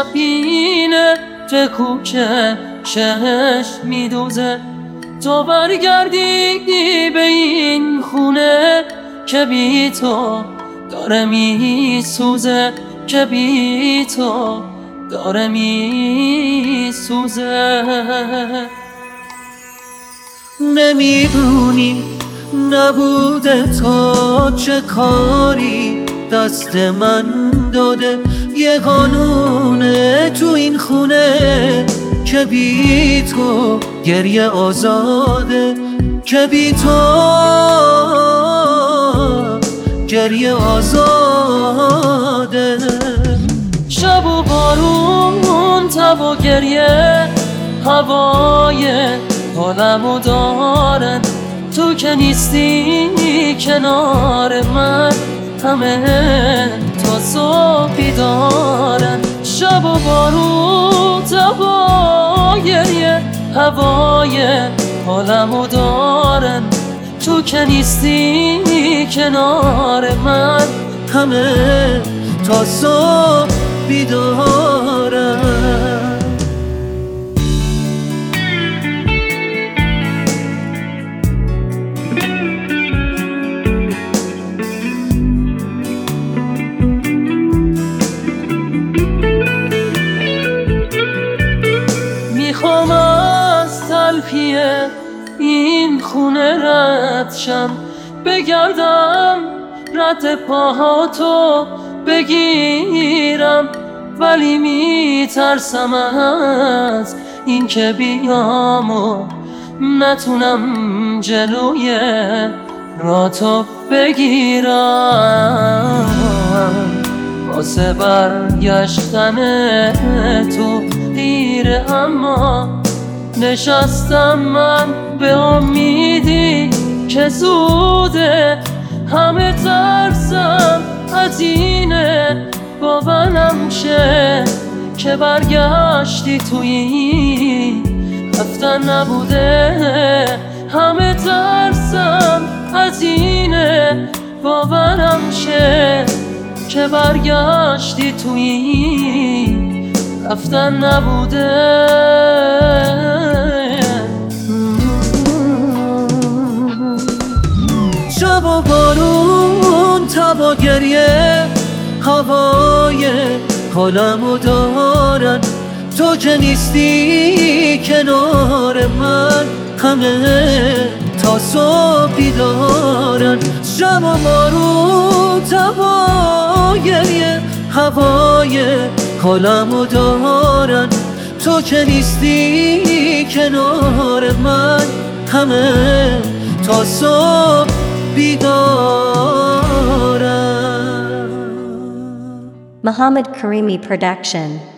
شبینه که کوچه چشم میدوزه. تو برگردی به این خونه که بی تو داره میسوزه، که بی تو داره میسوزه. نمیدونی نبوده تا چه کاری دست من داده. یه قانونه تو این خونه که بی تو گریه آزاده، که بی تو گریه آزاده. شب و بارون، تب و گریه، هوای حالمو دارن. تو که نیستی کنار من، همه تا صبح بیدارن. شب و بارون، تب و گریه، هوای حالمو دارن. تو که نیستی کنار من، همه تا صبح بیدارن. میخوام از تلخی این خونه رد شم، بگردم رد پاهاتو بگیرم. ولی میترسم از این که بیام و نتونم جلوی راتو بگیرم. واسه برگشتن تو دیره، اما نشستم من به امیدی که زوده. همه ترسم از اینه باورم شه که برگشتی توی رفتن نبوده. همه ترسم از اینه باورم شه که برگشتی توی رفتن نبوده. شب و بارون، تب و گریه، هوای حالمو دارن. تو که نیستی کنار من، همه تا صبح بیدارن. شب و بارون، تب و گریه، هوای حالمو دارن. تو که نیستی کنار من، همه تا صبح بیدارن. Muhammad Karimi Production.